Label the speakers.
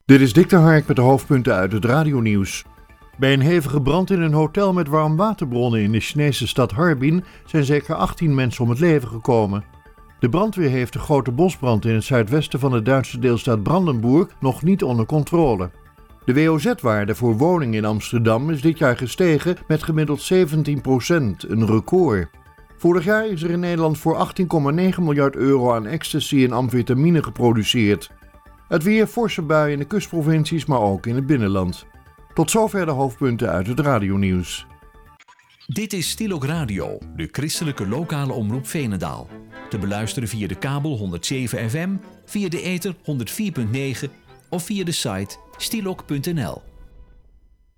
Speaker 1: Dit is Dick de Hark met de hoofdpunten uit het radionieuws. Bij een hevige brand in een hotel met warmwaterbronnen in de Chinese stad Harbin zijn zeker 18 mensen om het leven gekomen. De brandweer heeft de grote bosbrand in het zuidwesten van de Duitse deelstaat Brandenburg nog niet onder controle. De WOZ-waarde voor woningen in Amsterdam is dit jaar gestegen met gemiddeld 17%, een record. Vorig jaar is er in Nederland voor 18,9 miljard euro aan ecstasy en amfetamine geproduceerd. Het weer, forse buien in de kustprovincies, maar ook in het binnenland. Tot zover de hoofdpunten uit het radionieuws.
Speaker 2: Dit is Stilok Radio, de christelijke lokale omroep Veenendaal. Te beluisteren via de kabel 107 FM, via de ether 104.9 of via de site stilok.nl.